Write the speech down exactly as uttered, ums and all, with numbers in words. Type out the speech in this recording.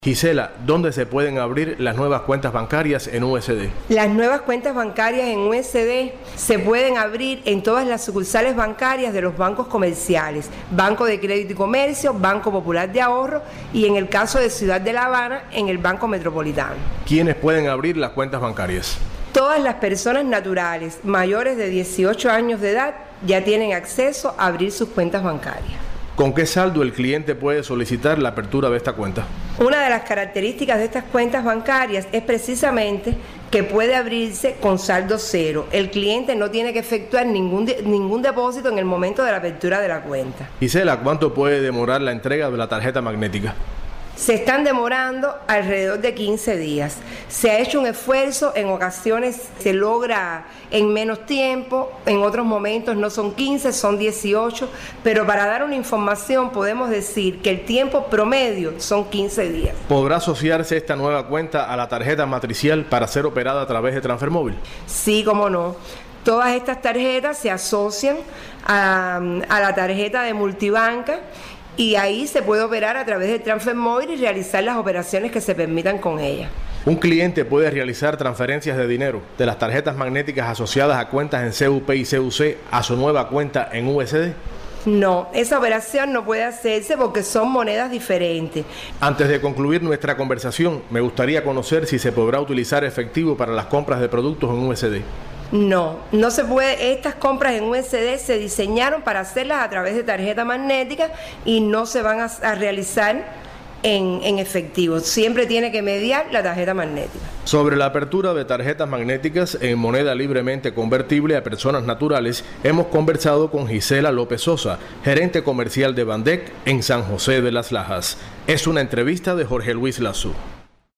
Gisela, ¿dónde se pueden abrir las nuevas cuentas bancarias en U S D? Las nuevas cuentas bancarias en U S D se pueden abrir en todas las sucursales bancarias de los bancos comerciales, Banco de Crédito y Comercio, Banco Popular de Ahorro y en el caso de Ciudad de La Habana, en el Banco Metropolitano. ¿Quiénes pueden abrir las cuentas bancarias? Todas las personas naturales mayores de dieciocho años de edad ya tienen acceso a abrir sus cuentas bancarias. ¿Con qué saldo el cliente puede solicitar la apertura de esta cuenta? Una de las características de estas cuentas bancarias es precisamente que puede abrirse con saldo cero. El cliente no tiene que efectuar ningún, de, ningún depósito en el momento de la apertura de la cuenta. Gisela, ¿cuánto puede demorar la entrega de la tarjeta magnética? Se están demorando alrededor de quince días. Se ha hecho un esfuerzo, en ocasiones se logra en menos tiempo, en otros momentos no son quince, son dieciocho, pero para dar una información podemos decir que el tiempo promedio son quince días. ¿Podrá asociarse esta nueva cuenta a la tarjeta matricial para ser operada a través de Transfer Móvil? Sí, cómo no. Todas estas tarjetas se asocian a, a la tarjeta de multibanca y ahí se puede operar a través de Transfer Móvil y realizar las operaciones que se permitan con ella. ¿Un cliente puede realizar transferencias de dinero de las tarjetas magnéticas asociadas a cuentas en C U P y C U C a su nueva cuenta en U S D? No, esa operación no puede hacerse porque son monedas diferentes. Antes de concluir nuestra conversación, me gustaría conocer si se podrá utilizar efectivo para las compras de productos en U S D. No, no se puede. Estas compras en U S D se diseñaron para hacerlas a través de tarjeta magnética y no se van a, a realizar en, en efectivo. Siempre tiene que mediar la tarjeta magnética. Sobre la apertura de tarjetas magnéticas en moneda libremente convertible a personas naturales, hemos conversado con Gisela López Sosa, gerente comercial de Bandec en San José de las Lajas. Es una entrevista de Jorge Luis Lazo.